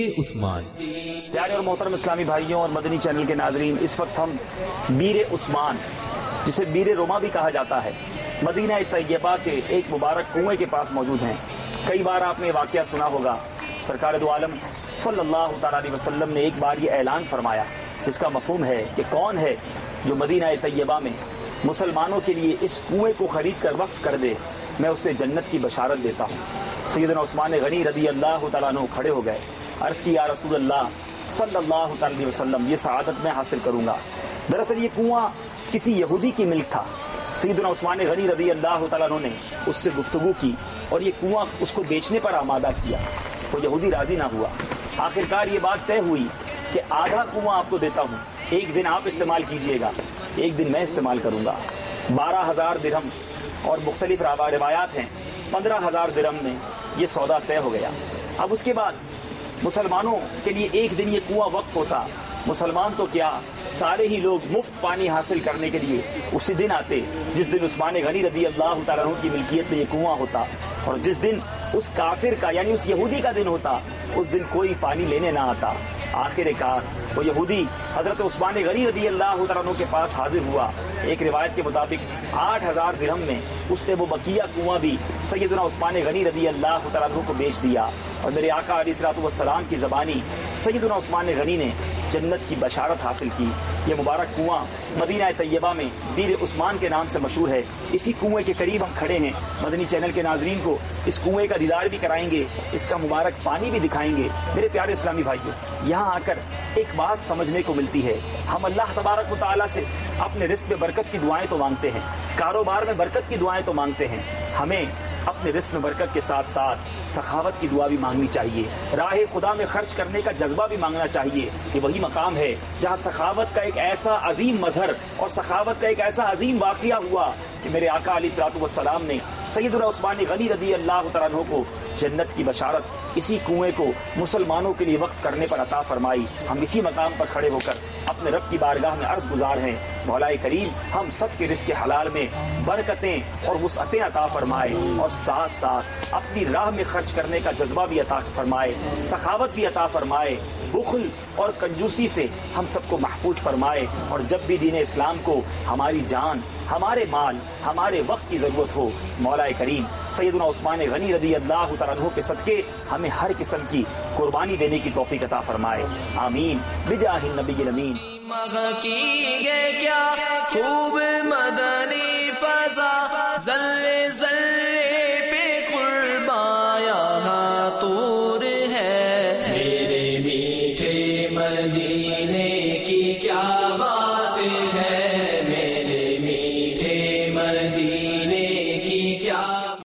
عثمان۔ پیارے اور محترم اسلامی بھائیوں اور مدنی چینل کے ناظرین، اس وقت ہم بیر عثمان، جسے بیر روما بھی کہا جاتا ہے، مدینہ طیبہ کے ایک مبارک کنویں کے پاس موجود ہیں۔ کئی بار آپ نے واقعہ سنا ہوگا، سرکار دو عالم صلی اللہ تعالی علیہ وسلم نے ایک بار یہ اعلان فرمایا، جس کا مفہوم ہے کہ کون ہے جو مدینہ طیبہ میں مسلمانوں کے لیے اس کنویں کو خرید کر وقف کر دے، میں اسے جنت کی بشارت دیتا ہوں۔ سیدنا عثمان غنی رضی اللہ تعالیٰ عنہ کھڑے ہو گئے، عرض کی یا رسول اللہ صلی اللہ تعالی علیہ وسلم، یہ سعادت میں حاصل کروں گا۔ دراصل یہ کنواں کسی یہودی کی ملک تھا۔ سیدنا عثمان غنی رضی اللہ تعالیٰ عنہ نے اس سے گفتگو کی اور یہ کنواں اس کو بیچنے پر آمادہ کیا۔ وہ یہودی راضی نہ ہوا۔ آخرکار یہ بات طے ہوئی کہ آدھا کنواں آپ کو دیتا ہوں، ایک دن آپ استعمال کیجئے گا، ایک دن میں استعمال کروں گا۔ 12,000 درہم اور مختلف روایات ہیں، 15,000 درہم میں یہ سودا طے ہو گیا۔ اب اس کے بعد مسلمانوں کے لیے ایک دن یہ کنواں وقف ہوتا۔ مسلمان تو کیا، سارے ہی لوگ مفت پانی حاصل کرنے کے لیے اسی دن آتے جس دن عثمان غنی رضی اللہ تعالیٰ عنہ کی ملکیت میں یہ کنواں ہوتا، اور جس دن اس کافر کا یعنی اس یہودی کا دن ہوتا، اس دن کوئی پانی لینے نہ آتا۔ آخر کار وہ یہودی حضرت عثمان غنی رضی اللہ تعالیٰ عنہ کے پاس حاضر ہوا۔ ایک روایت کے مطابق 8,000 درہم میں اس نے وہ بقیہ کنواں بھی سیدنا عثمان غنی رضی اللہ تعالیٰ عنہ کو بیچ دیا، اور میرے آقا علیہ الصلوۃ والسلام کی زبانی سیدنا عثمان غنی نے جنت کی بشارت حاصل کی۔ یہ مبارک کنواں مدینہ طیبہ میں بیر عثمان کے نام سے مشہور ہے۔ اسی کنویں کے قریب ہم کھڑے ہیں۔ مدنی چینل کے ناظرین کو اس کنویں کا دیدار بھی کرائیں گے، اس کا مبارک پانی بھی دکھائیں گے۔ میرے پیارے اسلامی بھائیوں، یہاں آ کر ایک بات سمجھنے کو ملتی ہے، ہم اللہ تبارک و تعالیٰ سے اپنے رزق میں برکت کی دعائیں تو مانگتے ہیں، کاروبار میں برکت کی دعائیں تو مانگتے ہیں، ہمیں اپنے رزق میں برکت کے ساتھ ساتھ سخاوت کی دعا بھی مانگنی چاہیے، راہ خدا میں خرچ کرنے کا جذبہ بھی مانگنا چاہیے۔ یہ وہی مقام ہے جہاں سخاوت کا ایک ایسا عظیم مظہر اور سخاوت کا ایک ایسا عظیم واقعہ ہوا کہ میرے آقا علیہ الصلوۃ والسلام نے سیدنا عثمان غنی رضی اللہ تعالیٰ عنہ کو جنت کی بشارت اسی کنویں کو مسلمانوں کے لیے وقف کرنے پر عطا فرمائی۔ ہم اسی مقام پر کھڑے ہو کر اپنے رب کی بارگاہ میں عرض گزار ہیں، مولا کریم ہم سب کے رزق حلال میں برکتیں اور وسعتیں عطا فرمائے، اور ساتھ ساتھ اپنی راہ میں خرچ کرنے کا جذبہ بھی عطا فرمائے، سخاوت بھی عطا فرمائے، بخل اور کنجوسی سے ہم سب کو محفوظ فرمائے، اور جب بھی دین اسلام کو ہماری جان، ہمارے مال، ہمارے وقت کی ضرورت ہو، مولا کریم سیدنا عثمان غنی رضی اللہ تعالیٰ عنہ کے صدقے ہمیں ہر قسم کی قربانی دینے کی توفیق عطا فرمائے، آمین بجاہ النبی الامین۔ کیا خوب مدنی فضا، ذرے ذرے پہ قرباں یہاں طور ہے، میرے میٹھے مدینے کی کیا بات